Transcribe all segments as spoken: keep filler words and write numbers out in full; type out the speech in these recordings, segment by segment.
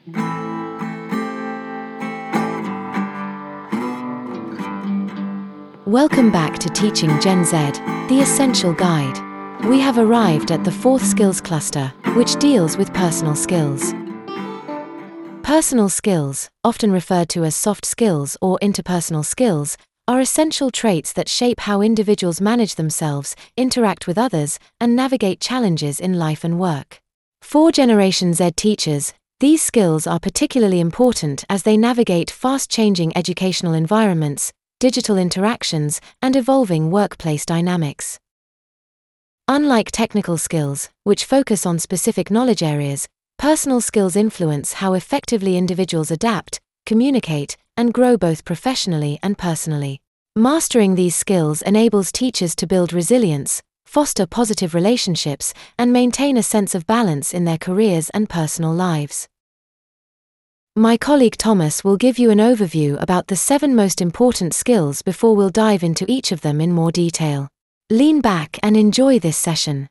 Welcome back to Teaching Gen Z, the Essential Guide. We have arrived at the fourth skills cluster, which deals with personal skills. Personal skills, often referred to as soft skills or interpersonal skills, are essential traits that shape how individuals manage themselves, interact with others, and navigate challenges in life and work. For Generation Z teachers, these skills are particularly important as they navigate fast-changing educational environments, digital interactions, and evolving workplace dynamics. Unlike technical skills, which focus on specific knowledge areas, personal skills influence how effectively individuals adapt, communicate, and grow both professionally and personally. Mastering these skills enables teachers to build resilience, foster positive relationships, and maintain a sense of balance in their careers and personal lives. My colleague Thomas will give you an overview about the seven most important skills before we'll dive into each of them in more detail. Lean back and enjoy this session.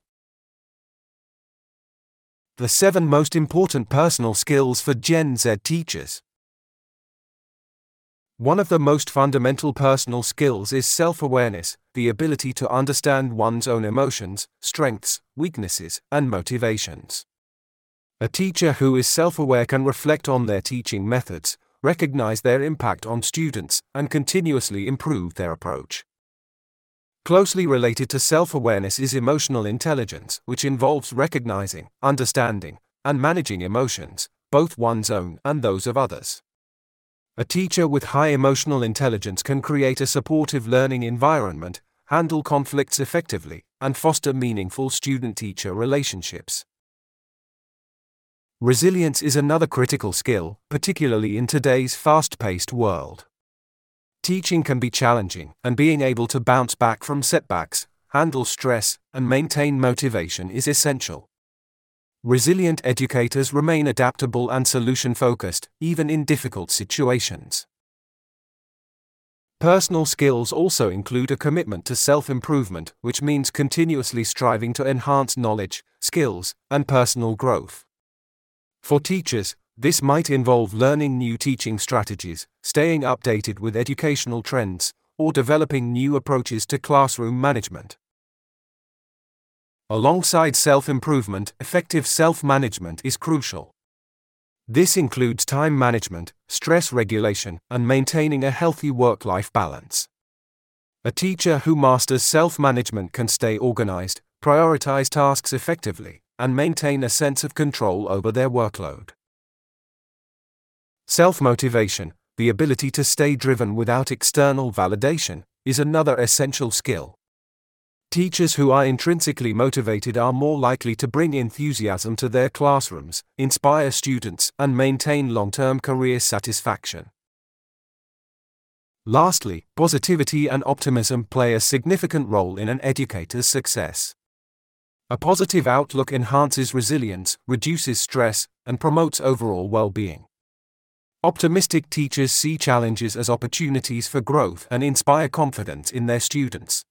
The seven most important personal skills for Gen Z teachers. One of the most fundamental personal skills is self-awareness, the ability to understand one's own emotions, strengths, weaknesses, and motivations. A teacher who is self-aware can reflect on their teaching methods, recognize their impact on students, and continuously improve their approach. Closely related to self-awareness is emotional intelligence, which involves recognizing, understanding, and managing emotions, both one's own and those of others. A teacher with high emotional intelligence can create a supportive learning environment, handle conflicts effectively, and foster meaningful student-teacher relationships. Resilience is another critical skill, particularly in today's fast-paced world. Teaching can be challenging, and being able to bounce back from setbacks, handle stress, and maintain motivation is essential. Resilient educators remain adaptable and solution-focused, even in difficult situations. Personal skills also include a commitment to self-improvement, which means continuously striving to enhance knowledge, skills, and personal growth. For teachers, this might involve learning new teaching strategies, staying updated with educational trends, or developing new approaches to classroom management. Alongside self-improvement, effective self-management is crucial. This includes time management, stress regulation, and maintaining a healthy work-life balance. A teacher who masters self-management can stay organized, prioritize tasks effectively, and maintain a sense of control over their workload. Self-motivation, the ability to stay driven without external validation, is another essential skill. Teachers who are intrinsically motivated are more likely to bring enthusiasm to their classrooms, inspire students, and maintain long-term career satisfaction. Lastly, positivity and optimism play a significant role in an educator's success. A positive outlook enhances resilience, reduces stress, and promotes overall well-being. Optimistic teachers see challenges as opportunities for growth and inspire confidence in their students.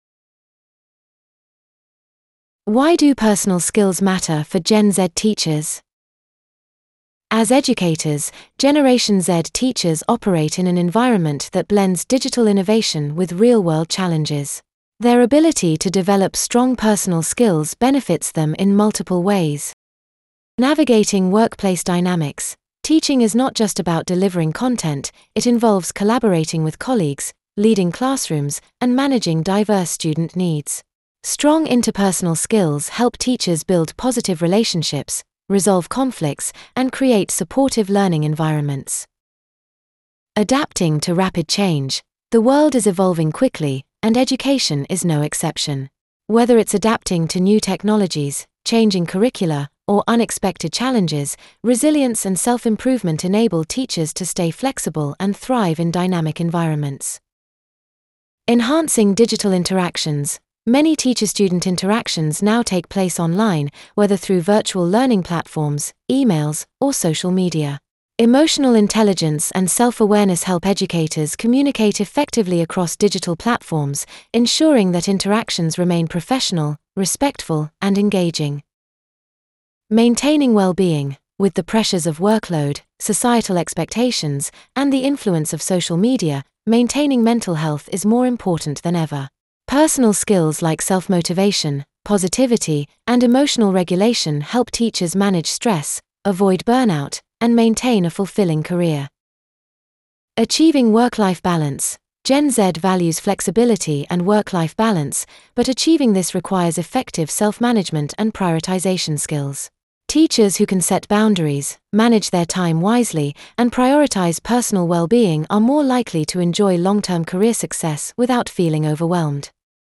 Why do personal skills matter for Gen Z teachers? As educators, Generation Z teachers operate in an environment that blends digital innovation with real-world challenges. Their ability to develop strong personal skills benefits them in multiple ways. Navigating workplace dynamics. Teaching is not just about delivering content, it involves collaborating with colleagues, leading classrooms, and managing diverse student needs. Strong interpersonal skills help teachers build positive relationships, resolve conflicts, and create supportive learning environments. Adapting to rapid change. The world is evolving quickly, and education is no exception. Whether it's adapting to new technologies, changing curricula, or unexpected challenges, resilience and self-improvement enable teachers to stay flexible and thrive in dynamic environments. Enhancing digital interactions. Many teacher-student interactions now take place online, whether through virtual learning platforms, emails, or social media. Emotional intelligence and self-awareness help educators communicate effectively across digital platforms, ensuring that interactions remain professional, respectful, and engaging. Maintaining well-being. With the pressures of workload, societal expectations, and the influence of social media, maintaining mental health is more important than ever. Personal skills like self-motivation, positivity, and emotional regulation help teachers manage stress, avoid burnout, and maintain a fulfilling career. Achieving work-life balance. Gen Z values flexibility and work-life balance, but achieving this requires effective self-management and prioritization skills. Teachers who can set boundaries, manage their time wisely, and prioritize personal well-being are more likely to enjoy long-term career success without feeling overwhelmed.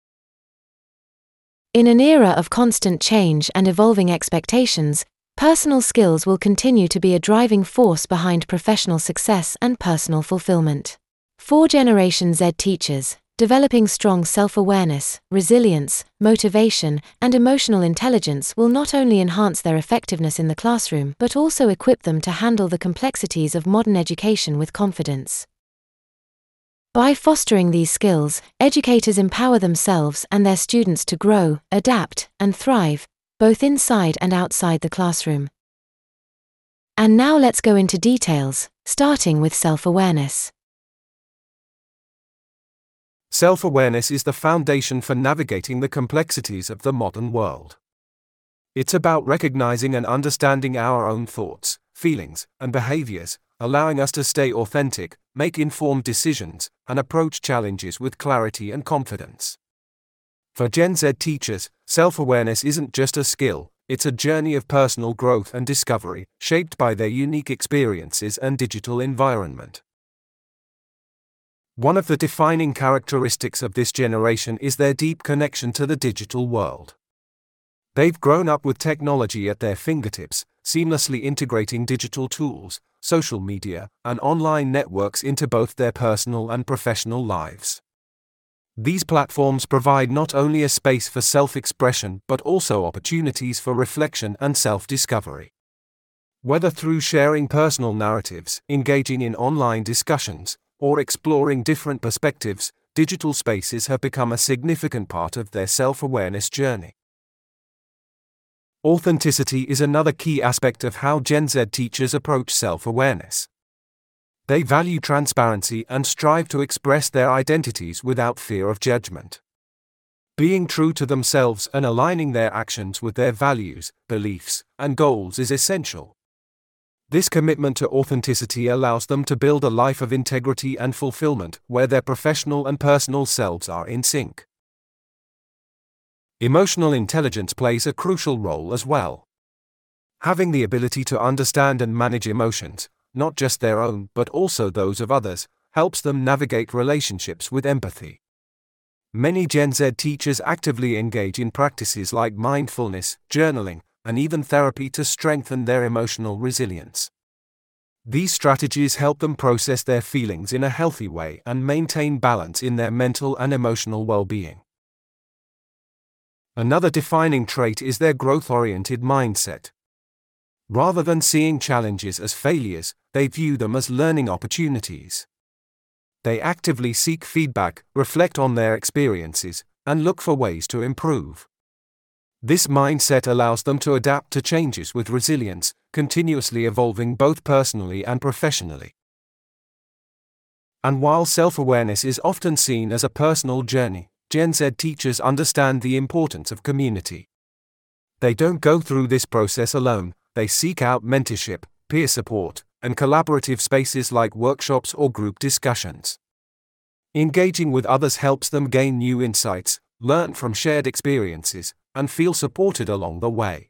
In an era of constant change and evolving expectations, personal skills will continue to be a driving force behind professional success and personal fulfillment. For Generation Z teachers, developing strong self-awareness, resilience, motivation, and emotional intelligence will not only enhance their effectiveness in the classroom but also equip them to handle the complexities of modern education with confidence. By fostering these skills, educators empower themselves and their students to grow, adapt, and thrive, both inside and outside the classroom. And now let's go into details, starting with self-awareness. Self-awareness is the foundation for navigating the complexities of the modern world. It's about recognizing and understanding our own thoughts, feelings, and behaviors, allowing us to stay authentic, make informed decisions, and approach challenges with clarity and confidence. For Gen Z teachers, self-awareness isn't just a skill, it's a journey of personal growth and discovery, shaped by their unique experiences and digital environment. One of the defining characteristics of this generation is their deep connection to the digital world. They've grown up with technology at their fingertips, seamlessly integrating digital tools, social media, and online networks into both their personal and professional lives. These platforms provide not only a space for self-expression but also opportunities for reflection and self-discovery. Whether through sharing personal narratives, engaging in online discussions, or exploring different perspectives, digital spaces have become a significant part of their self-awareness journey. Authenticity is another key aspect of how Gen Z teachers approach self-awareness. They value transparency and strive to express their identities without fear of judgment. Being true to themselves and aligning their actions with their values, beliefs, and goals is essential. This commitment to authenticity allows them to build a life of integrity and fulfillment, where their professional and personal selves are in sync. Emotional intelligence plays a crucial role as well. Having the ability to understand and manage emotions, not just their own but also those of others, helps them navigate relationships with empathy. Many Gen Z teachers actively engage in practices like mindfulness, journaling, and even therapy to strengthen their emotional resilience. These strategies help them process their feelings in a healthy way and maintain balance in their mental and emotional well-being. Another defining trait is their growth-oriented mindset. Rather than seeing challenges as failures, they view them as learning opportunities. They actively seek feedback, reflect on their experiences, and look for ways to improve. This mindset allows them to adapt to changes with resilience, continuously evolving both personally and professionally. And while self-awareness is often seen as a personal journey, Gen Z teachers understand the importance of community. They don't go through this process alone, they seek out mentorship, peer support, and collaborative spaces like workshops or group discussions. Engaging with others helps them gain new insights, learn from shared experiences, and feel supported along the way.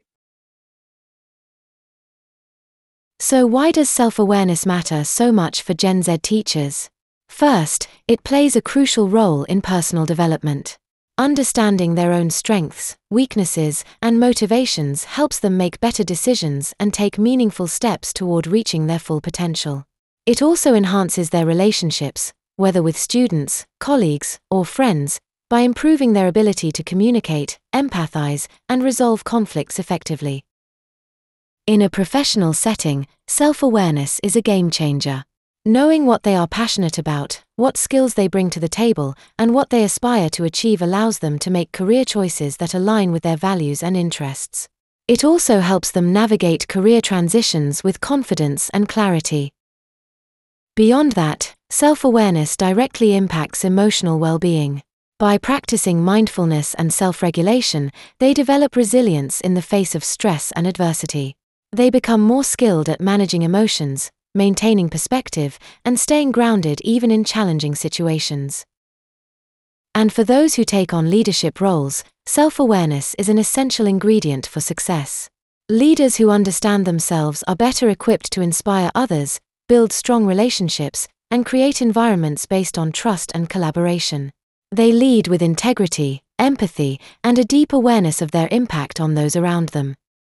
So why does self-awareness matter so much for Gen Z teachers? First, it plays a crucial role in personal development. Understanding their own strengths, weaknesses, and motivations helps them make better decisions and take meaningful steps toward reaching their full potential. It also enhances their relationships, whether with students, colleagues, or friends, by improving their ability to communicate, empathize, and resolve conflicts effectively. In a professional setting, self-awareness is a game changer. Knowing what they are passionate about, what skills they bring to the table, and what they aspire to achieve allows them to make career choices that align with their values and interests. It also helps them navigate career transitions with confidence and clarity. Beyond that, self-awareness directly impacts emotional well-being. By practicing mindfulness and self-regulation, they develop resilience in the face of stress and adversity. They become more skilled at managing emotions, maintaining perspective, and staying grounded even in challenging situations. And for those who take on leadership roles, self-awareness is an essential ingredient for success. Leaders who understand themselves are better equipped to inspire others, build strong relationships, and create environments based on trust and collaboration. They lead with integrity, empathy, and a deep awareness of their impact on those around them.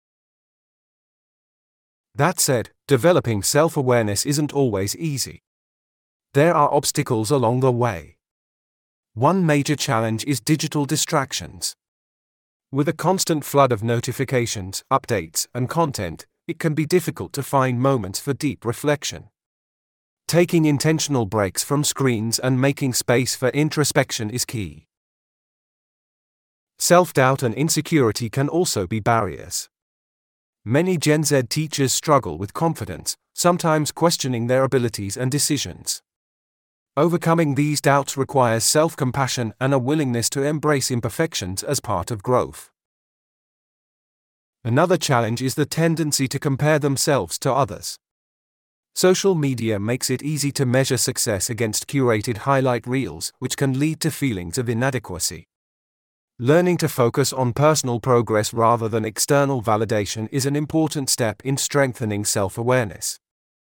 That said, developing self-awareness isn't always easy. There are obstacles along the way. One major challenge is digital distractions. With a constant flood of notifications, updates, and content, it can be difficult to find moments for deep reflection. Taking intentional breaks from screens and making space for introspection is key. Self-doubt and insecurity can also be barriers. Many Gen Z teachers struggle with confidence, sometimes questioning their abilities and decisions. Overcoming these doubts requires self-compassion and a willingness to embrace imperfections as part of growth. Another challenge is the tendency to compare themselves to others. Social media makes it easy to measure success against curated highlight reels, which can lead to feelings of inadequacy. Learning to focus on personal progress rather than external validation is an important step in strengthening self-awareness.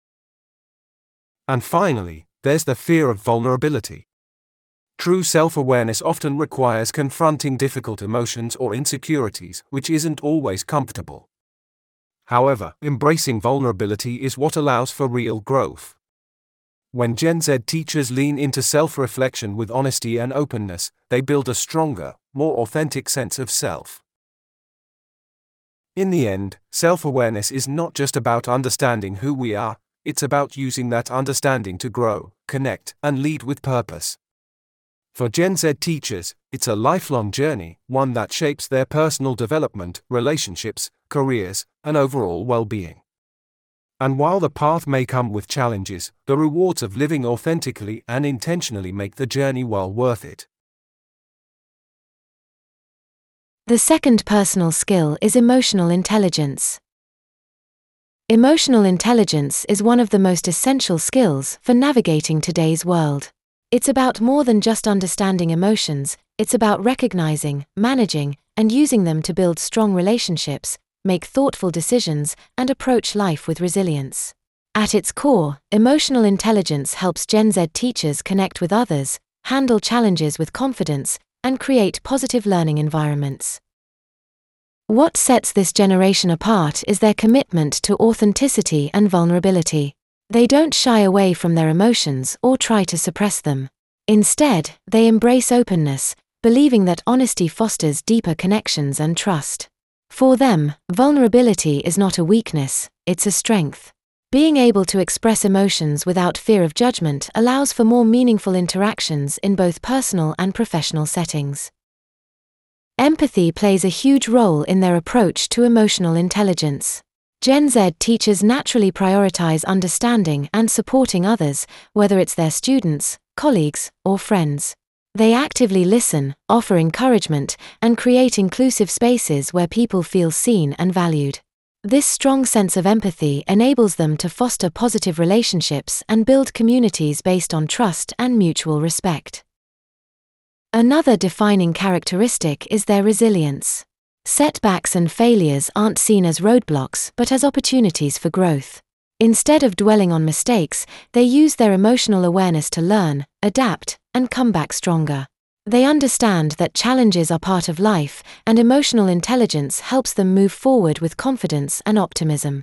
And finally, there's the fear of vulnerability. True self-awareness often requires confronting difficult emotions or insecurities, which isn't always comfortable. However, embracing vulnerability is what allows for real growth. When Gen Z teachers lean into self-reflection with honesty and openness, they build a stronger, more authentic sense of self. In the end, self-awareness is not just about understanding who we are, it's about using that understanding to grow, connect, and lead with purpose. For Gen Z teachers, it's a lifelong journey, one that shapes their personal development, relationships, careers, and overall well-being. And while the path may come with challenges, the rewards of living authentically and intentionally make the journey well worth it. The second personal skill is emotional intelligence. Emotional intelligence is one of the most essential skills for navigating today's world. It's about more than just understanding emotions, it's about recognizing, managing, and using them to build strong relationships, make thoughtful decisions, and approach life with resilience. At its core, emotional intelligence helps Gen Z teachers connect with others, handle challenges with confidence, and create positive learning environments. What sets this generation apart is their commitment to authenticity and vulnerability. They don't shy away from their emotions or try to suppress them. Instead, they embrace openness, believing that honesty fosters deeper connections and trust. For them, vulnerability is not a weakness, it's a strength. Being able to express emotions without fear of judgment allows for more meaningful interactions in both personal and professional settings. Empathy plays a huge role in their approach to emotional intelligence. Gen Z teachers naturally prioritize understanding and supporting others, whether it's their students, colleagues, or friends. They actively listen, offer encouragement, and create inclusive spaces where people feel seen and valued. This strong sense of empathy enables them to foster positive relationships and build communities based on trust and mutual respect. Another defining characteristic is their resilience. Setbacks and failures aren't seen as roadblocks but as opportunities for growth. Instead of dwelling on mistakes, they use their emotional awareness to learn, adapt, and come back stronger. They understand that challenges are part of life, and emotional intelligence helps them move forward with confidence and optimism.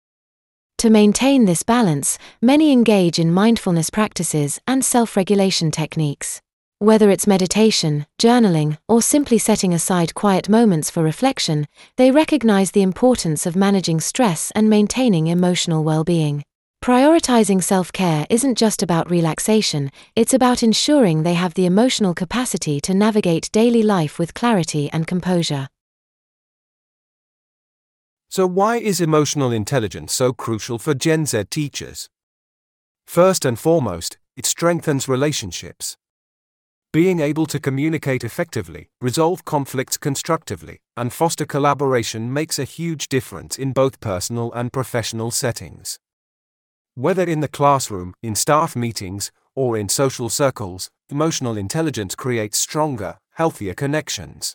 To maintain this balance, many engage in mindfulness practices and self-regulation techniques. Whether it's meditation, journaling, or simply setting aside quiet moments for reflection, they recognize the importance of managing stress and maintaining emotional well-being. Prioritizing self-care isn't just about relaxation, it's about ensuring they have the emotional capacity to navigate daily life with clarity and composure. So why is emotional intelligence so crucial for Gen Z teachers? First and foremost, it strengthens relationships. Being able to communicate effectively, resolve conflicts constructively, and foster collaboration makes a huge difference in both personal and professional settings. Whether in the classroom, in staff meetings, or in social circles, emotional intelligence creates stronger, healthier connections.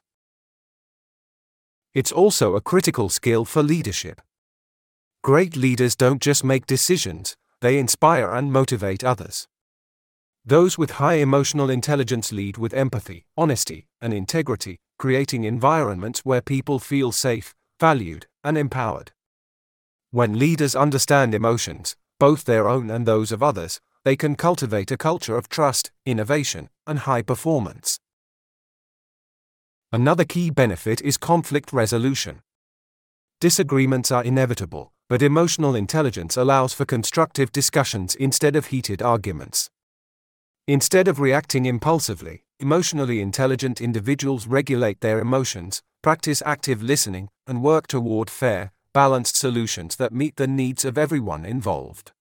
It's also a critical skill for leadership. Great leaders don't just make decisions, they inspire and motivate others. Those with high emotional intelligence lead with empathy, honesty, and integrity, creating environments where people feel safe, valued, and empowered. When leaders understand emotions, both their own and those of others, they can cultivate a culture of trust, innovation, and high performance. Another key benefit is conflict resolution. Disagreements are inevitable, but emotional intelligence allows for constructive discussions instead of heated arguments. Instead of reacting impulsively, emotionally intelligent individuals regulate their emotions, practice active listening, and work toward fair, balanced solutions that meet the needs of everyone involved.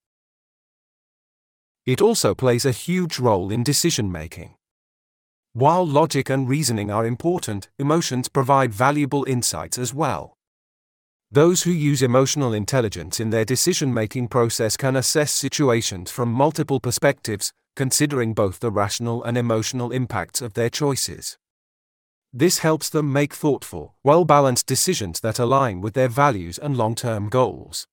It also plays a huge role in decision-making. While logic and reasoning are important, emotions provide valuable insights as well. Those who use emotional intelligence in their decision-making process can assess situations from multiple perspectives, considering both the rational and emotional impacts of their choices. This helps them make thoughtful, well-balanced decisions that align with their values and long-term goals.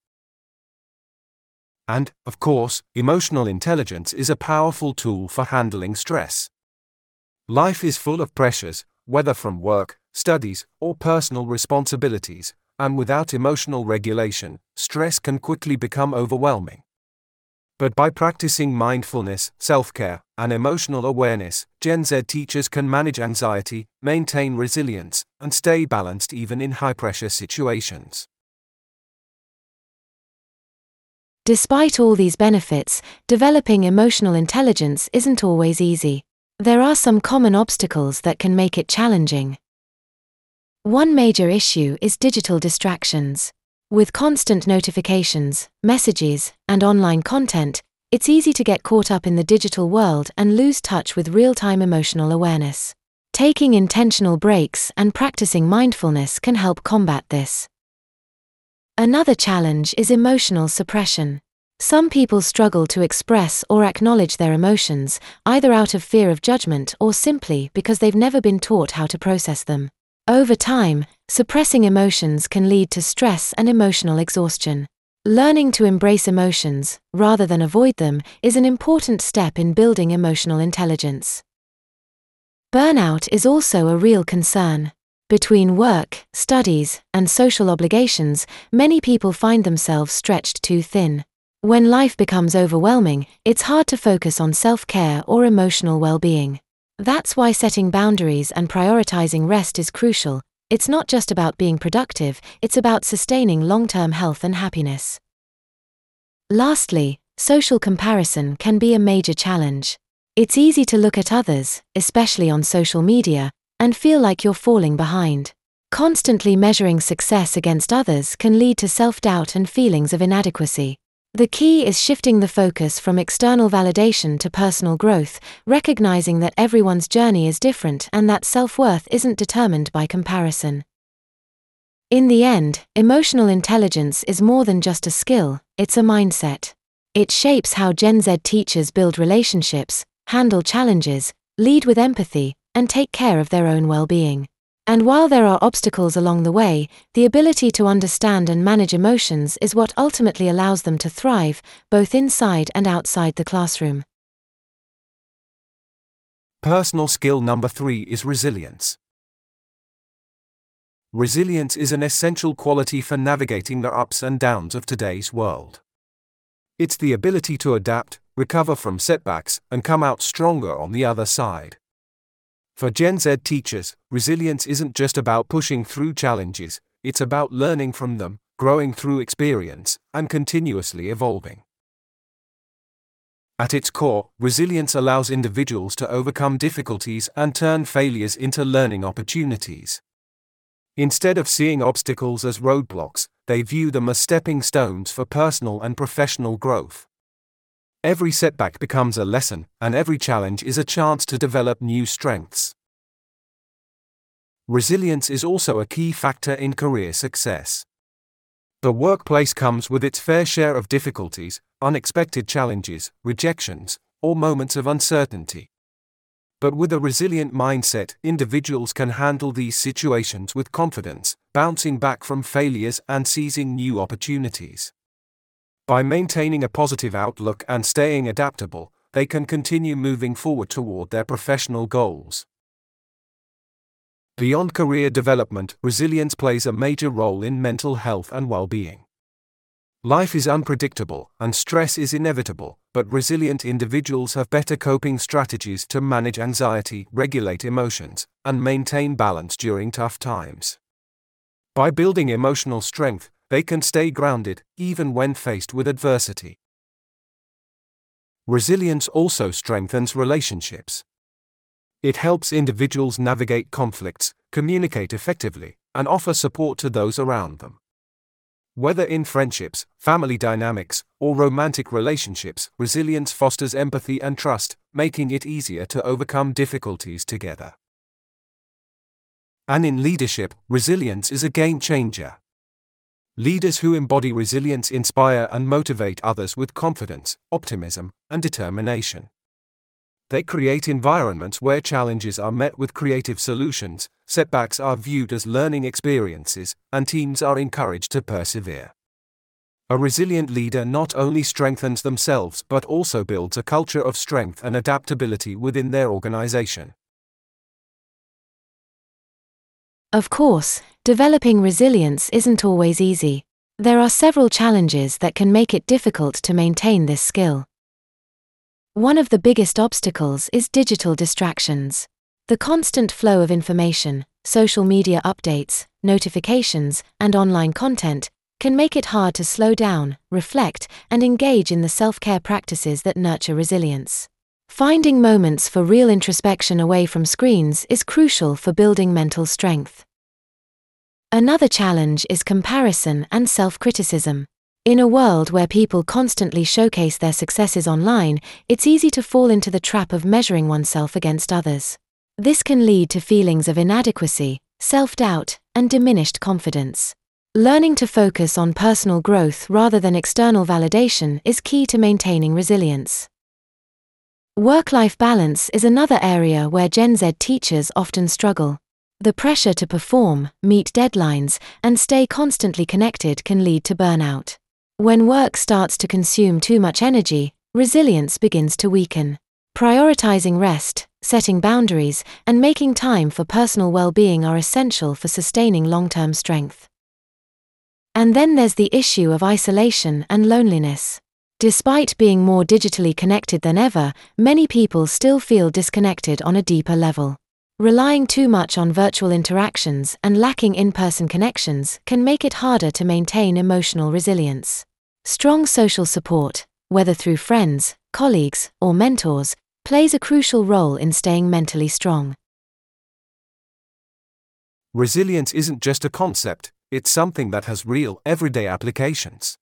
And, of course, emotional intelligence is a powerful tool for handling stress. Life is full of pressures, whether from work, studies, or personal responsibilities, and without emotional regulation, stress can quickly become overwhelming. But by practicing mindfulness, self-care, and emotional awareness, Gen Z teachers can manage anxiety, maintain resilience, and stay balanced even in high-pressure situations. Despite all these benefits, developing emotional intelligence isn't always easy. There are some common obstacles that can make it challenging. One major issue is digital distractions. With constant notifications, messages, and online content, it's easy to get caught up in the digital world and lose touch with real-time emotional awareness. Taking intentional breaks and practicing mindfulness can help combat this. Another challenge is emotional suppression. Some people struggle to express or acknowledge their emotions, either out of fear of judgment or simply because they've never been taught how to process them. Over time, suppressing emotions can lead to stress and emotional exhaustion. Learning to embrace emotions, rather than avoid them, is an important step in building emotional intelligence. Burnout is also a real concern. Between work, studies, and social obligations, many people find themselves stretched too thin. When life becomes overwhelming, it's hard to focus on self-care or emotional well-being. That's why setting boundaries and prioritizing rest is crucial. It's not just about being productive, it's about sustaining long-term health and happiness. Lastly, social comparison can be a major challenge. It's easy to look at others, especially on social media, and feel like you're falling behind. Constantly measuring success against others can lead to self-doubt and feelings of inadequacy. The key is shifting the focus from external validation to personal growth, recognizing that everyone's journey is different and that self-worth isn't determined by comparison. In the end, emotional intelligence is more than just a skill, it's a mindset. It shapes how Gen Z teachers build relationships, handle challenges, lead with empathy, and take care of their own well-being. And while there are obstacles along the way, the ability to understand and manage emotions is what ultimately allows them to thrive, both inside and outside the classroom. Personal skill number three is resilience. Resilience is an essential quality for navigating the ups and downs of today's world. It's the ability to adapt, recover from setbacks, and come out stronger on the other side. For Gen Z teachers, resilience isn't just about pushing through challenges, it's about learning from them, growing through experience, and continuously evolving. At its core, resilience allows individuals to overcome difficulties and turn failures into learning opportunities. Instead of seeing obstacles as roadblocks, they view them as stepping stones for personal and professional growth. Every setback becomes a lesson, and every challenge is a chance to develop new strengths. Resilience is also a key factor in career success. The workplace comes with its fair share of difficulties, unexpected challenges, rejections, or moments of uncertainty. But with a resilient mindset, individuals can handle these situations with confidence, bouncing back from failures and seizing new opportunities. By maintaining a positive outlook and staying adaptable, they can continue moving forward toward their professional goals. Beyond career development, resilience plays a major role in mental health and well-being. Life is unpredictable, and stress is inevitable, but resilient individuals have better coping strategies to manage anxiety, regulate emotions, and maintain balance during tough times. By building emotional strength, they can stay grounded, even when faced with adversity. Resilience also strengthens relationships. It helps individuals navigate conflicts, communicate effectively, and offer support to those around them. Whether in friendships, family dynamics, or romantic relationships, resilience fosters empathy and trust, making it easier to overcome difficulties together. And in leadership, resilience is a game changer. Leaders who embody resilience inspire and motivate others with confidence, optimism, and determination. They create environments where challenges are met with creative solutions, setbacks are viewed as learning experiences, and teams are encouraged to persevere. A resilient leader not only strengthens themselves but also builds a culture of strength and adaptability within their organization. Of course, developing resilience isn't always easy. There are several challenges that can make it difficult to maintain this skill. One of the biggest obstacles is digital distractions. The constant flow of information, social media updates, notifications, and online content can make it hard to slow down, reflect, and engage in the self-care practices that nurture resilience. Finding moments for real introspection away from screens is crucial for building mental strength. Another challenge is comparison and self-criticism. In a world where people constantly showcase their successes online, it's easy to fall into the trap of measuring oneself against others. This can lead to feelings of inadequacy, self-doubt, and diminished confidence. Learning to focus on personal growth rather than external validation is key to maintaining resilience. Work-life balance is another area where Gen Z teachers often struggle. The pressure to perform, meet deadlines, and stay constantly connected can lead to burnout. When work starts to consume too much energy, resilience begins to weaken. Prioritizing rest, setting boundaries, and making time for personal well-being are essential for sustaining long-term strength. And then there's the issue of isolation and loneliness. Despite being more digitally connected than ever, many people still feel disconnected on a deeper level. Relying too much on virtual interactions and lacking in-person connections can make it harder to maintain emotional resilience. Strong social support, whether through friends, colleagues, or mentors, plays a crucial role in staying mentally strong. Resilience isn't just a concept, it's something that has real, everyday applications.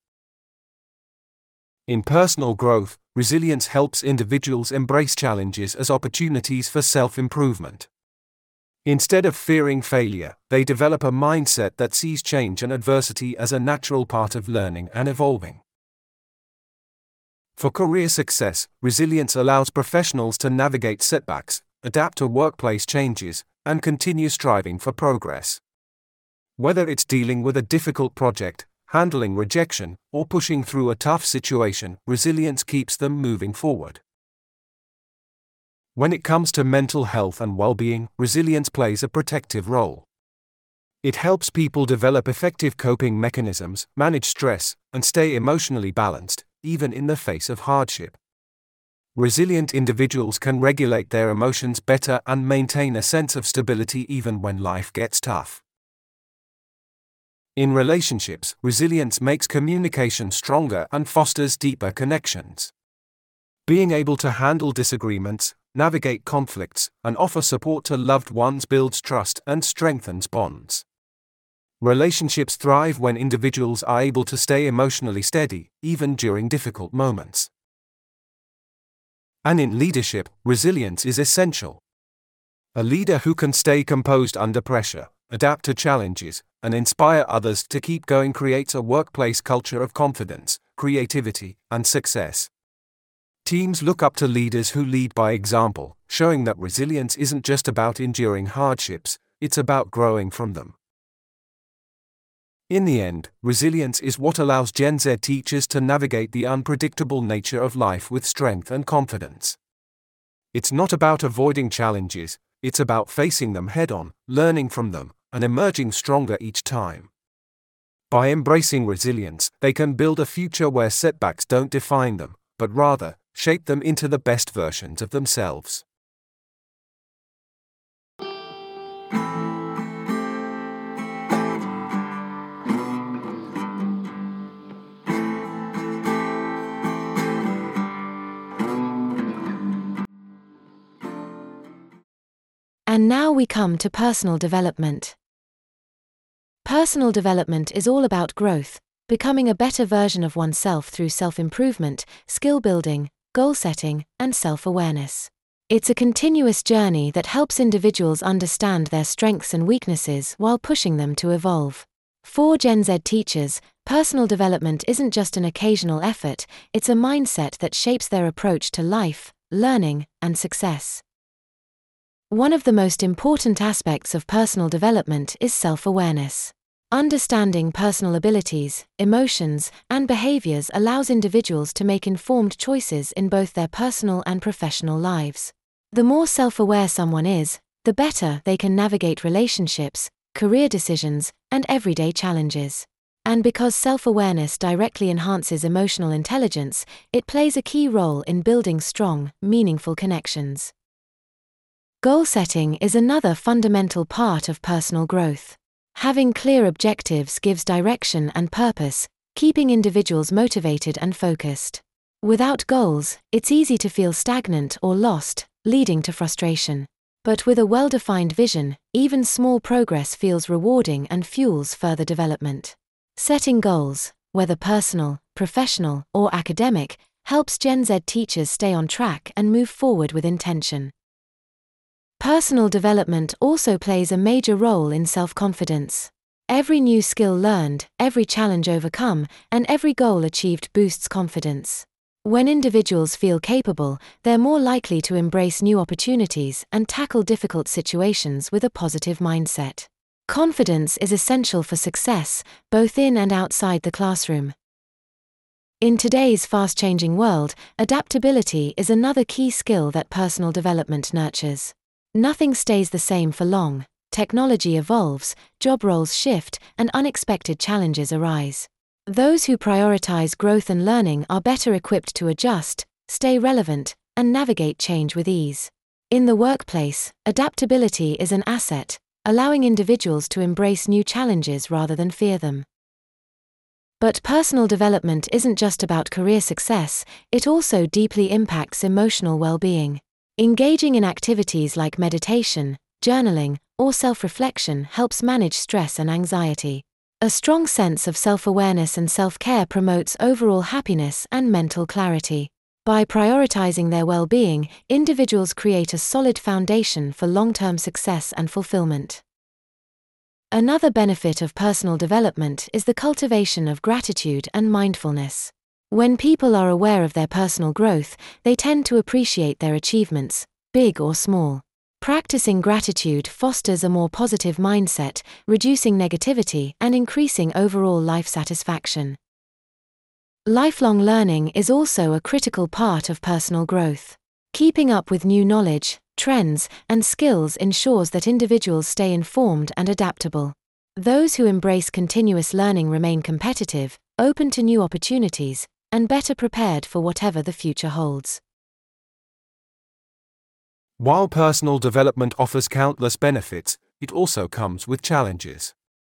In personal growth, resilience helps individuals embrace challenges as opportunities for self-improvement. Instead of fearing failure, they develop a mindset that sees change and adversity as a natural part of learning and evolving. For career success, resilience allows professionals to navigate setbacks, adapt to workplace changes, and continue striving for progress. Whether it's dealing with a difficult project, handling rejection, or pushing through a tough situation, resilience keeps them moving forward. When it comes to mental health and well-being, resilience plays a protective role. It helps people develop effective coping mechanisms, manage stress, and stay emotionally balanced, even in the face of hardship. Resilient individuals can regulate their emotions better and maintain a sense of stability even when life gets tough. In relationships, resilience makes communication stronger and fosters deeper connections. Being able to handle disagreements, navigate conflicts, and offer support to loved ones builds trust and strengthens bonds. Relationships thrive when individuals are able to stay emotionally steady, even during difficult moments. And in leadership, resilience is essential. A leader who can stay composed under pressure, adapt to challenges, and inspire others to keep going creates a workplace culture of confidence, creativity, and success. Teams look up to leaders who lead by example, showing that resilience isn't just about enduring hardships, it's about growing from them. In the end, resilience is what allows Gen Z teachers to navigate the unpredictable nature of life with strength and confidence. It's not about avoiding challenges, it's about facing them head-on, learning from them, and emerging stronger each time. By embracing resilience, they can build a future where setbacks don't define them, but rather, shape them into the best versions of themselves. And now we come to personal development. Personal development is all about growth, becoming a better version of oneself through self-improvement, skill building, goal setting, and self-awareness. It's a continuous journey that helps individuals understand their strengths and weaknesses while pushing them to evolve. For Gen Z teachers, personal development isn't just an occasional effort, it's a mindset that shapes their approach to life, learning, and success. One of the most important aspects of personal development is self-awareness. Understanding personal abilities, emotions, and behaviors allows individuals to make informed choices in both their personal and professional lives. The more self-aware someone is, the better they can navigate relationships, career decisions, and everyday challenges. And because self-awareness directly enhances emotional intelligence, it plays a key role in building strong, meaningful connections. Goal setting is another fundamental part of personal growth. Having clear objectives gives direction and purpose, keeping individuals motivated and focused. Without goals, it's easy to feel stagnant or lost, leading to frustration. But with a well-defined vision, even small progress feels rewarding and fuels further development. Setting goals, whether personal, professional, or academic, helps Gen Z teachers stay on track and move forward with intention. Personal development also plays a major role in self-confidence. Every new skill learned, every challenge overcome, and every goal achieved boosts confidence. When individuals feel capable, they're more likely to embrace new opportunities and tackle difficult situations with a positive mindset. Confidence is essential for success, both in and outside the classroom. In today's fast-changing world, adaptability is another key skill that personal development nurtures. Nothing stays the same for long. Technology evolves, job roles shift, and unexpected challenges arise. Those who prioritize growth and learning are better equipped to adjust, stay relevant, and navigate change with ease. In the workplace, adaptability is an asset, allowing individuals to embrace new challenges rather than fear them. But personal development isn't just about career success, it also deeply impacts emotional well-being. Engaging in activities like meditation, journaling, or self-reflection helps manage stress and anxiety. A strong sense of self-awareness and self-care promotes overall happiness and mental clarity. By prioritizing their well-being, individuals create a solid foundation for long-term success and fulfillment. Another benefit of personal development is the cultivation of gratitude and mindfulness. When people are aware of their personal growth, they tend to appreciate their achievements, big or small. Practicing gratitude fosters a more positive mindset, reducing negativity and increasing overall life satisfaction. Lifelong learning is also a critical part of personal growth. Keeping up with new knowledge, trends, and skills ensures that individuals stay informed and adaptable. Those who embrace continuous learning remain competitive, open to new opportunities, and better prepared for whatever the future holds. While personal development offers countless benefits, it also comes with challenges.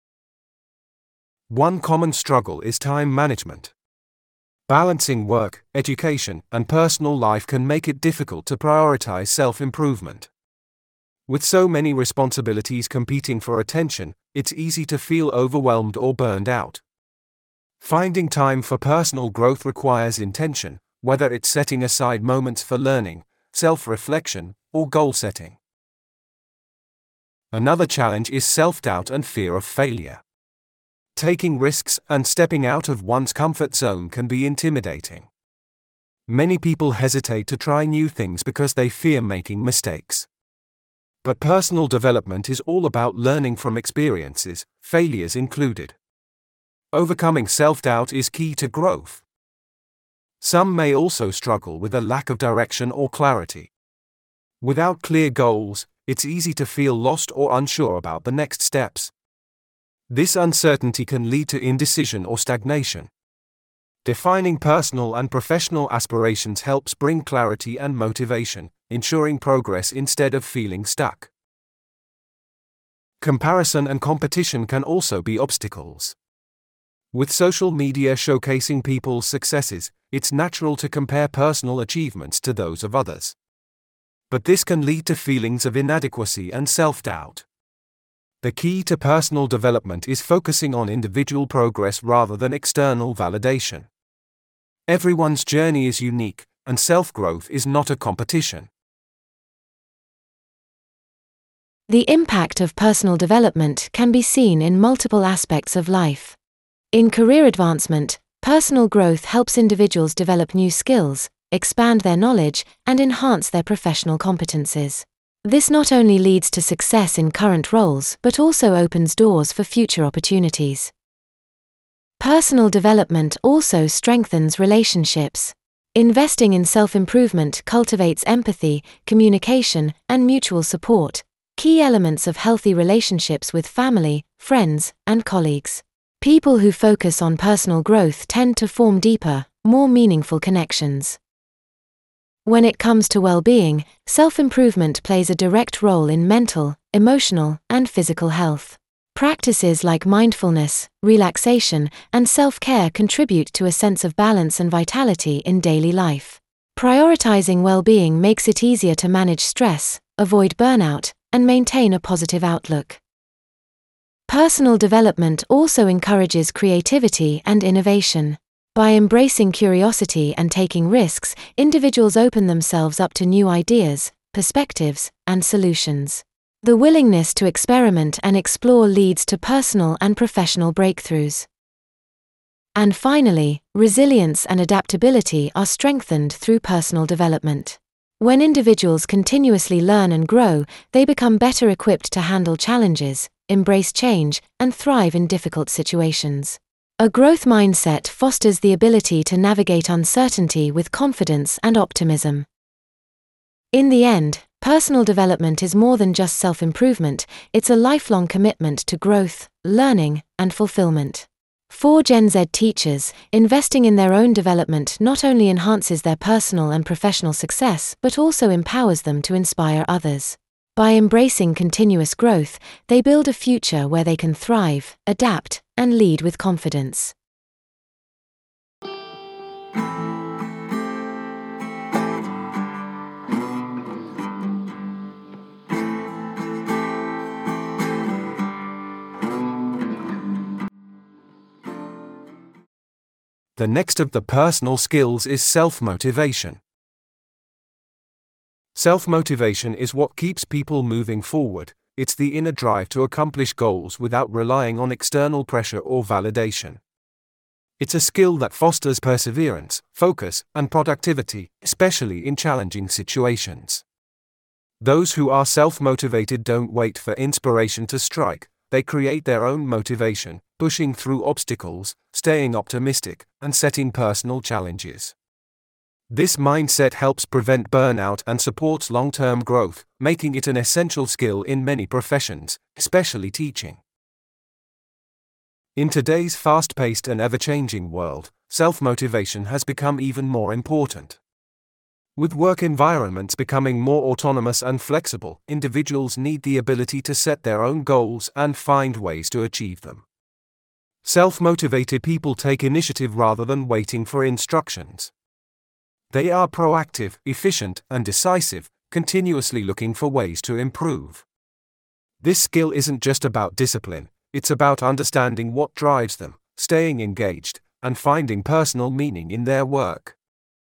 One common struggle is time management. Balancing work, education, and personal life can make it difficult to prioritize self-improvement. With so many responsibilities competing for attention, it's easy to feel overwhelmed or burned out. Finding time for personal growth requires intention, whether it's setting aside moments for learning, self-reflection, or goal setting. Another challenge is self-doubt and fear of failure. Taking risks and stepping out of one's comfort zone can be intimidating. Many people hesitate to try new things because they fear making mistakes. But personal development is all about learning from experiences, failures included. Overcoming self-doubt is key to growth. Some may also struggle with a lack of direction or clarity. Without clear goals, it's easy to feel lost or unsure about the next steps. This uncertainty can lead to indecision or stagnation. Defining personal and professional aspirations helps bring clarity and motivation, ensuring progress instead of feeling stuck. Comparison and competition can also be obstacles. With social media showcasing people's successes, it's natural to compare personal achievements to those of others. But this can lead to feelings of inadequacy and self-doubt. The key to personal development is focusing on individual progress rather than external validation. Everyone's journey is unique, and self-growth is not a competition. The impact of personal development can be seen in multiple aspects of life. In career advancement, personal growth helps individuals develop new skills, expand their knowledge, and enhance their professional competencies. This not only leads to success in current roles but also opens doors for future opportunities. Personal development also strengthens relationships. Investing in self-improvement cultivates empathy, communication, and mutual support, key elements of healthy relationships with family, friends, and colleagues. People who focus on personal growth tend to form deeper, more meaningful connections. When it comes to well-being, self-improvement plays a direct role in mental, emotional, and physical health. Practices like mindfulness, relaxation, and self-care contribute to a sense of balance and vitality in daily life. Prioritizing well-being makes it easier to manage stress, avoid burnout, and maintain a positive outlook. Personal development also encourages creativity and innovation. By embracing curiosity and taking risks, individuals open themselves up to new ideas, perspectives, and solutions. The willingness to experiment and explore leads to personal and professional breakthroughs. And finally, resilience and adaptability are strengthened through personal development. When individuals continuously learn and grow, they become better equipped to handle challenges, embrace change, and thrive in difficult situations. A growth mindset fosters the ability to navigate uncertainty with confidence and optimism. In the end, personal development is more than just self-improvement, it's a lifelong commitment to growth, learning, and fulfillment. For Gen Z teachers, investing in their own development not only enhances their personal and professional success but also empowers them to inspire others. By embracing continuous growth, they build a future where they can thrive, adapt, and lead with confidence. The next of the personal skills is self-motivation. Self-motivation is what keeps people moving forward. It's the inner drive to accomplish goals without relying on external pressure or validation. It's a skill that fosters perseverance, focus, and productivity, especially in challenging situations. Those who are self-motivated don't wait for inspiration to strike, they create their own motivation, pushing through obstacles, staying optimistic, and setting personal challenges. This mindset helps prevent burnout and supports long-term growth, making it an essential skill in many professions, especially teaching. In today's fast-paced and ever-changing world, self-motivation has become even more important. With work environments becoming more autonomous and flexible, individuals need the ability to set their own goals and find ways to achieve them. Self-motivated people take initiative rather than waiting for instructions. They are proactive, efficient, and decisive, continuously looking for ways to improve. This skill isn't just about discipline, it's about understanding what drives them, staying engaged, and finding personal meaning in their work.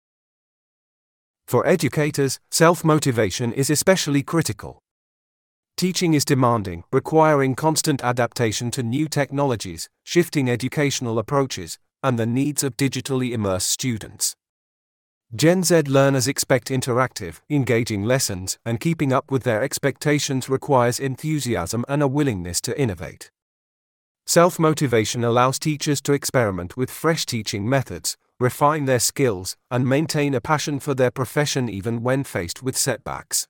For educators, self-motivation is especially critical. Teaching is demanding, requiring constant adaptation to new technologies, shifting educational approaches, and the needs of digitally immersed students. Gen Z learners expect interactive, engaging lessons, and keeping up with their expectations requires enthusiasm and a willingness to innovate. Self-motivation allows teachers to experiment with fresh teaching methods, refine their skills, and maintain a passion for their profession even when faced with setbacks.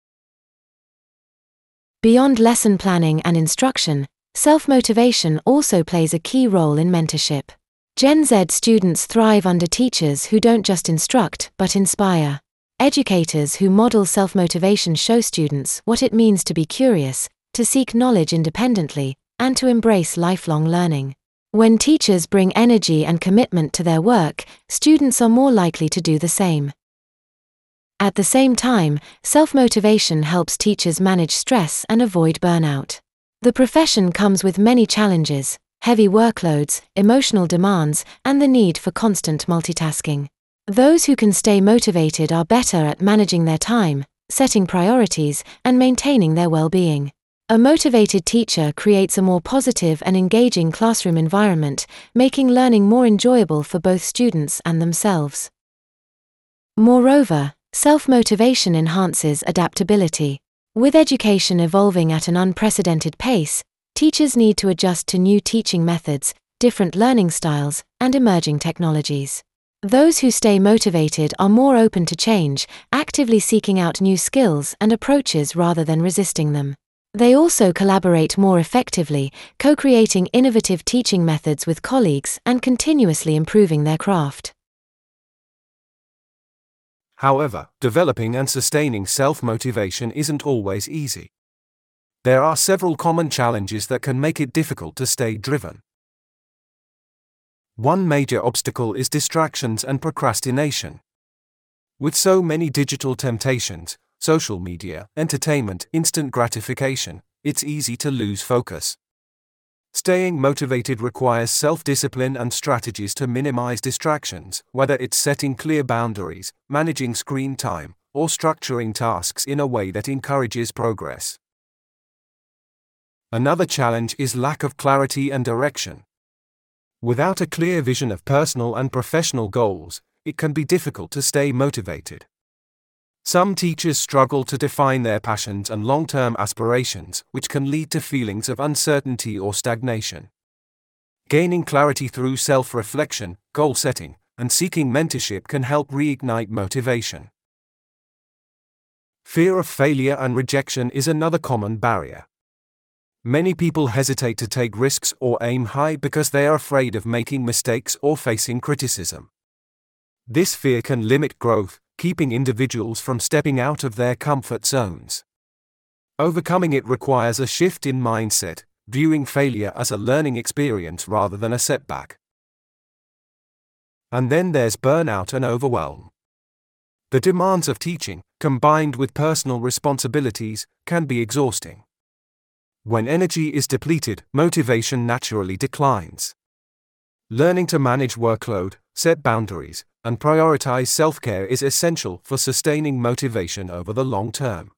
Beyond lesson planning and instruction, self-motivation also plays a key role in mentorship. Gen Z students thrive under teachers who don't just instruct but inspire. Educators who model self-motivation show students what it means to be curious, to seek knowledge independently, and to embrace lifelong learning. When teachers bring energy and commitment to their work, students are more likely to do the same. At the same time, self-motivation helps teachers manage stress and avoid burnout. The profession comes with many challenges: heavy workloads, emotional demands, and the need for constant multitasking. Those who can stay motivated are better at managing their time, setting priorities, and maintaining their well-being. A motivated teacher creates a more positive and engaging classroom environment, making learning more enjoyable for both students and themselves. Moreover, self-motivation enhances adaptability. With education evolving at an unprecedented pace, teachers need to adjust to new teaching methods, different learning styles, and emerging technologies. Those who stay motivated are more open to change, actively seeking out new skills and approaches rather than resisting them. They also collaborate more effectively, co-creating innovative teaching methods with colleagues and continuously improving their craft. However, developing and sustaining self-motivation isn't always easy. There are several common challenges that can make it difficult to stay driven. One major obstacle is distractions and procrastination. With so many digital temptations, social media, entertainment, instant gratification, it's easy to lose focus. Staying motivated requires self-discipline and strategies to minimize distractions, whether it's setting clear boundaries, managing screen time, or structuring tasks in a way that encourages progress. Another challenge is lack of clarity and direction. Without a clear vision of personal and professional goals, it can be difficult to stay motivated. Some teachers struggle to define their passions and long-term aspirations, which can lead to feelings of uncertainty or stagnation. Gaining clarity through self-reflection, goal setting, and seeking mentorship can help reignite motivation. Fear of failure and rejection is another common barrier. Many people hesitate to take risks or aim high because they are afraid of making mistakes or facing criticism. This fear can limit growth, keeping individuals from stepping out of their comfort zones. Overcoming it requires a shift in mindset, viewing failure as a learning experience rather than a setback. And then there's burnout and overwhelm. The demands of teaching, combined with personal responsibilities, can be exhausting. When energy is depleted, motivation naturally declines. Learning to manage workload, set boundaries, and prioritize self-care is essential for sustaining motivation over the long term.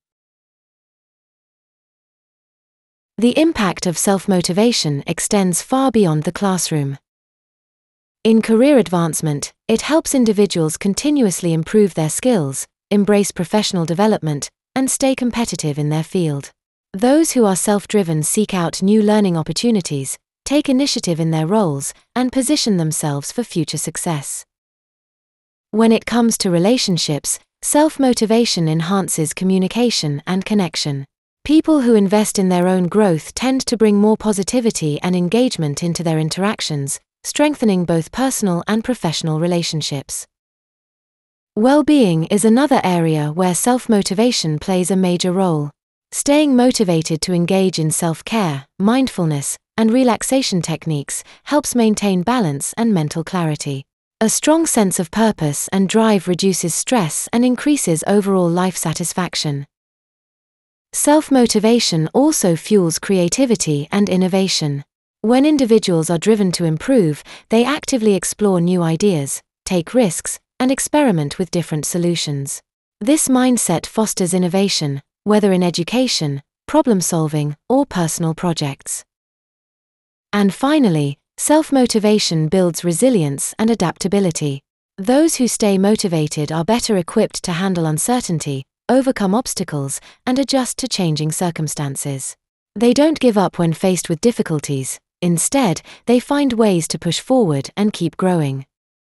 The impact of self-motivation extends far beyond the classroom. In career advancement, it helps individuals continuously improve their skills, embrace professional development, and stay competitive in their field. Those who are self-driven seek out new learning opportunities, take initiative in their roles, and position themselves for future success. When it comes to relationships, self-motivation enhances communication and connection. People who invest in their own growth tend to bring more positivity and engagement into their interactions, strengthening both personal and professional relationships. Well-being is another area where self-motivation plays a major role. Staying motivated to engage in self-care, mindfulness, and relaxation techniques helps maintain balance and mental clarity. A strong sense of purpose and drive reduces stress and increases overall life satisfaction. Self-motivation also fuels creativity and innovation. When individuals are driven to improve, they actively explore new ideas, take risks, and experiment with different solutions. This mindset fosters innovation, whether in education, problem-solving, or personal projects. And finally, self-motivation builds resilience and adaptability. Those who stay motivated are better equipped to handle uncertainty, overcome obstacles, and adjust to changing circumstances. They don't give up when faced with difficulties. Instead, they find ways to push forward and keep growing.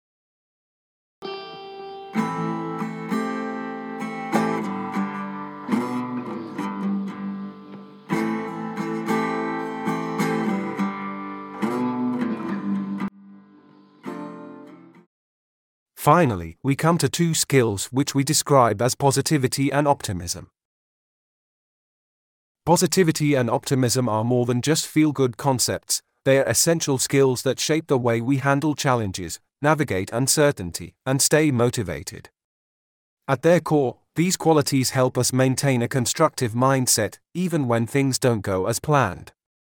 Finally, we come to two skills which we describe as positivity and optimism. Positivity and optimism are more than just feel-good concepts, they are essential skills that shape the way we handle challenges, navigate uncertainty, and stay motivated. At their core, these qualities help us maintain a constructive mindset, even when things don't go as planned.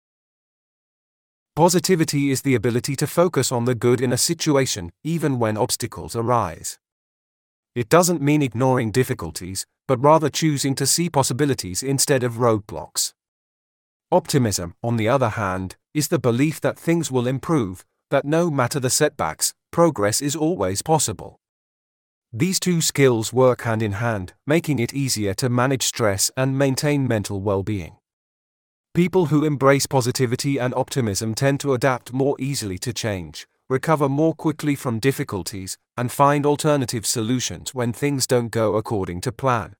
Positivity is the ability to focus on the good in a situation, even when obstacles arise. It doesn't mean ignoring difficulties, but rather choosing to see possibilities instead of roadblocks. Optimism, on the other hand, is the belief that things will improve, that no matter the setbacks, progress is always possible. These two skills work hand in hand, making it easier to manage stress and maintain mental well-being. People who embrace positivity and optimism tend to adapt more easily to change, recover more quickly from difficulties, and find alternative solutions when things don't go according to plan.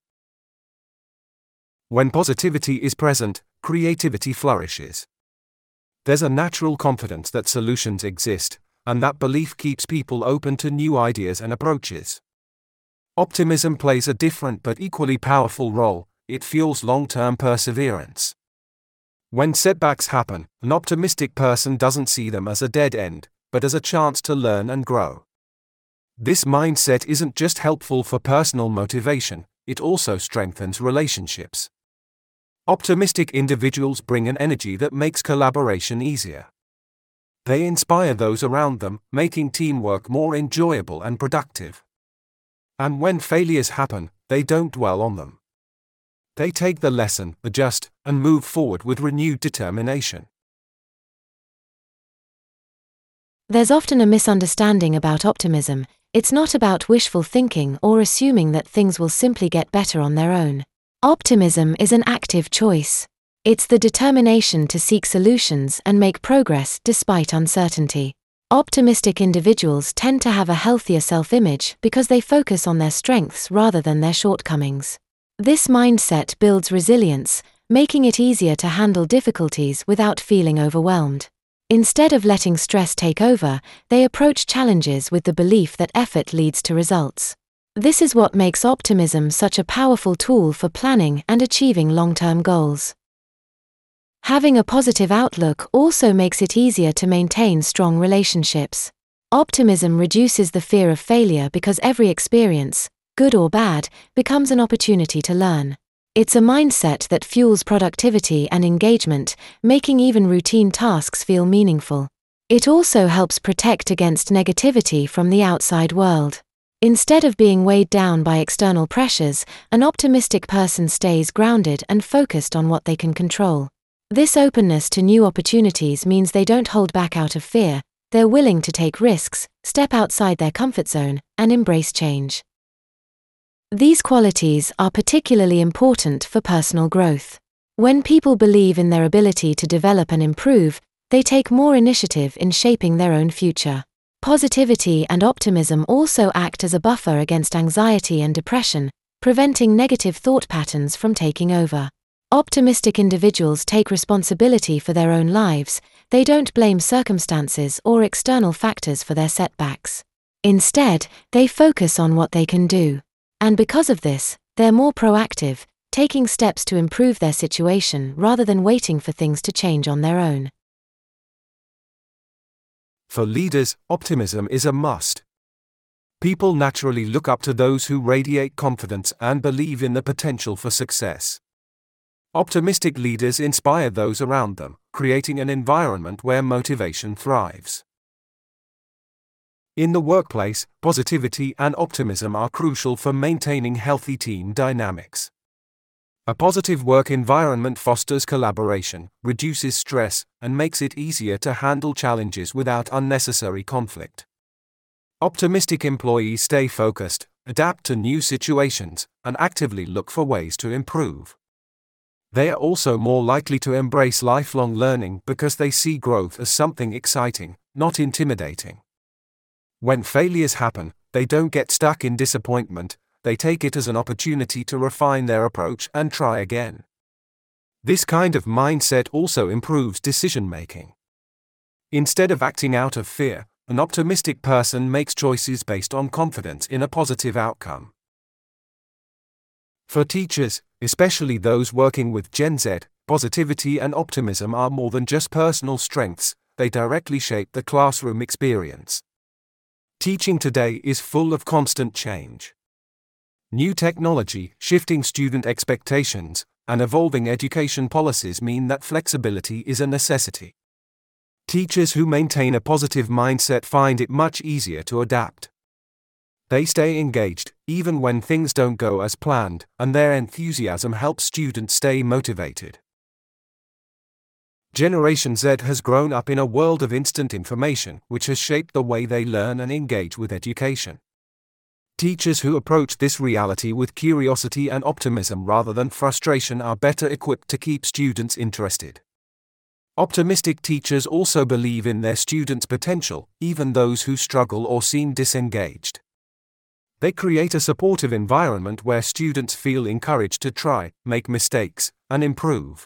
When positivity is present, creativity flourishes. There's a natural confidence that solutions exist, and that belief keeps people open to new ideas and approaches. Optimism plays a different but equally powerful role. It fuels long-term perseverance. When setbacks happen, an optimistic person doesn't see them as a dead end, but as a chance to learn and grow. This mindset isn't just helpful for personal motivation, it also strengthens relationships. Optimistic individuals bring an energy that makes collaboration easier. They inspire those around them, making teamwork more enjoyable and productive. And when failures happen, they don't dwell on them. They take the lesson, adjust, and move forward with renewed determination. There's often a misunderstanding about optimism. It's not about wishful thinking or assuming that things will simply get better on their own. Optimism is an active choice. It's the determination to seek solutions and make progress despite uncertainty. Optimistic individuals tend to have a healthier self-image because they focus on their strengths rather than their shortcomings. This mindset builds resilience, making it easier to handle difficulties without feeling overwhelmed. Instead of letting stress take over, they approach challenges with the belief that effort leads to results. This is what makes optimism such a powerful tool for planning and achieving long-term goals. Having a positive outlook also makes it easier to maintain strong relationships. Optimism reduces the fear of failure because every experience, good or bad, becomes an opportunity to learn. It's a mindset that fuels productivity and engagement, making even routine tasks feel meaningful. It also helps protect against negativity from the outside world. Instead of being weighed down by external pressures, an optimistic person stays grounded and focused on what they can control. This openness to new opportunities means they don't hold back out of fear. They're willing to take risks, step outside their comfort zone, and embrace change. These qualities are particularly important for personal growth. When people believe in their ability to develop and improve, they take more initiative in shaping their own future. Positivity and optimism also act as a buffer against anxiety and depression, preventing negative thought patterns from taking over. Optimistic individuals take responsibility for their own lives. They don't blame circumstances or external factors for their setbacks. Instead, they focus on what they can do. And because of this, they're more proactive, taking steps to improve their situation rather than waiting for things to change on their own. For leaders, optimism is a must. People naturally look up to those who radiate confidence and believe in the potential for success. Optimistic leaders inspire those around them, creating an environment where motivation thrives. In the workplace, positivity and optimism are crucial for maintaining healthy team dynamics. A positive work environment fosters collaboration, reduces stress, and makes it easier to handle challenges without unnecessary conflict. Optimistic employees stay focused, adapt to new situations, and actively look for ways to improve. They are also more likely to embrace lifelong learning because they see growth as something exciting, not intimidating. When failures happen, they don't get stuck in disappointment, they take it as an opportunity to refine their approach and try again. This kind of mindset also improves decision-making. Instead of acting out of fear, an optimistic person makes choices based on confidence in a positive outcome. For teachers, especially those working with Gen Z, positivity and optimism are more than just personal strengths, they directly shape the classroom experience. Teaching today is full of constant change. New technology, shifting student expectations, and evolving education policies mean that flexibility is a necessity. Teachers who maintain a positive mindset find it much easier to adapt. They stay engaged, even when things don't go as planned, and their enthusiasm helps students stay motivated. Generation Z has grown up in a world of instant information, which has shaped the way they learn and engage with education. Teachers who approach this reality with curiosity and optimism rather than frustration are better equipped to keep students interested. Optimistic teachers also believe in their students' potential, even those who struggle or seem disengaged. They create a supportive environment where students feel encouraged to try, make mistakes, and improve.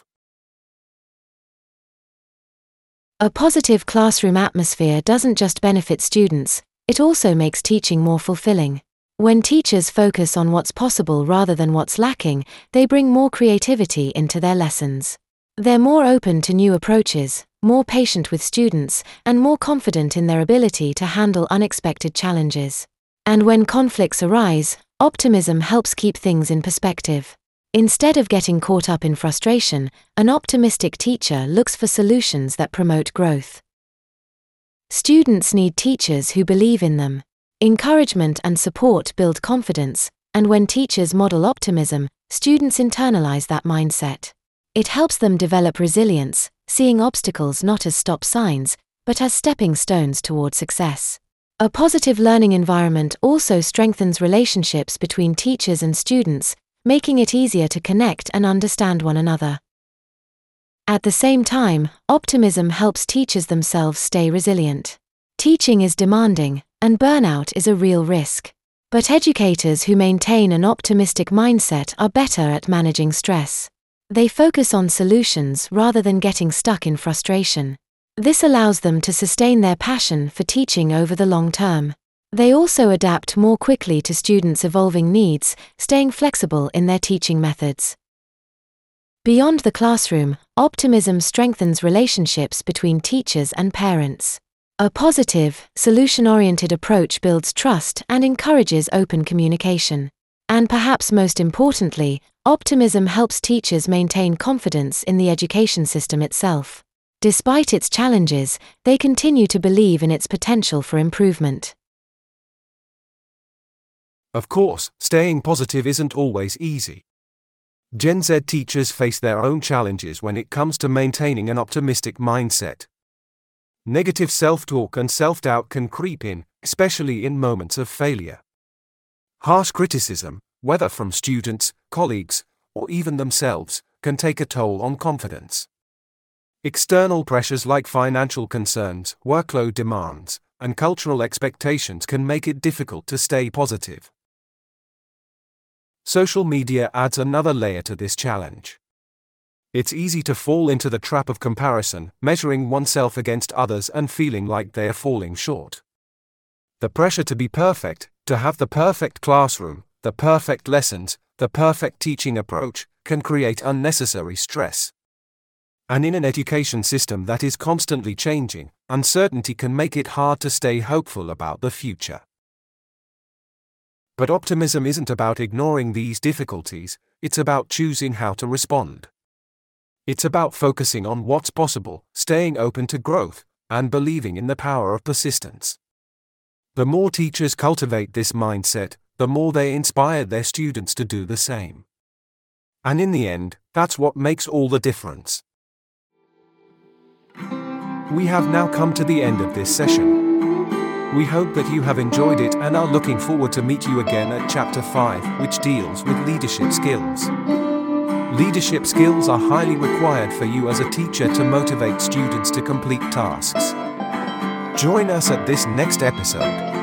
A positive classroom atmosphere doesn't just benefit students, it also makes teaching more fulfilling. When teachers focus on what's possible rather than what's lacking, they bring more creativity into their lessons. They're more open to new approaches, more patient with students, and more confident in their ability to handle unexpected challenges. And when conflicts arise, optimism helps keep things in perspective. Instead of getting caught up in frustration, an optimistic teacher looks for solutions that promote growth. Students need teachers who believe in them. Encouragement and support build confidence, and when teachers model optimism, students internalize that mindset. It helps them develop resilience, seeing obstacles not as stop signs, but as stepping stones toward success. A positive learning environment also strengthens relationships between teachers and students, making it easier to connect and understand one another. At the same time, optimism helps teachers themselves stay resilient. Teaching is demanding, and burnout is a real risk. But educators who maintain an optimistic mindset are better at managing stress. They focus on solutions rather than getting stuck in frustration. This allows them to sustain their passion for teaching over the long term. They also adapt more quickly to students' evolving needs, staying flexible in their teaching methods. Beyond the classroom, optimism strengthens relationships between teachers and parents. A positive, solution-oriented approach builds trust and encourages open communication. And perhaps most importantly, optimism helps teachers maintain confidence in the education system itself. Despite its challenges, they continue to believe in its potential for improvement. Of course, staying positive isn't always easy. Gen Z teachers face their own challenges when it comes to maintaining an optimistic mindset. Negative self-talk and self-doubt can creep in, especially in moments of failure. Harsh criticism, whether from students, colleagues, or even themselves, can take a toll on confidence. External pressures like financial concerns, workload demands, and cultural expectations can make it difficult to stay positive. Social media adds another layer to this challenge. It's easy to fall into the trap of comparison, measuring oneself against others and feeling like they're falling short. The pressure to be perfect, to have the perfect classroom, the perfect lessons, the perfect teaching approach, can create unnecessary stress. And in an education system that is constantly changing, uncertainty can make it hard to stay hopeful about the future. But optimism isn't about ignoring these difficulties, it's about choosing how to respond. It's about focusing on what's possible, staying open to growth, and believing in the power of persistence. The more teachers cultivate this mindset, the more they inspire their students to do the same. And in the end, that's what makes all the difference. We have now come to the end of this session. We hope that you have enjoyed it and are looking forward to meet you again at Chapter five, which deals with leadership skills. Leadership skills are highly required for you as a teacher to motivate students to complete tasks. Join us at this next episode.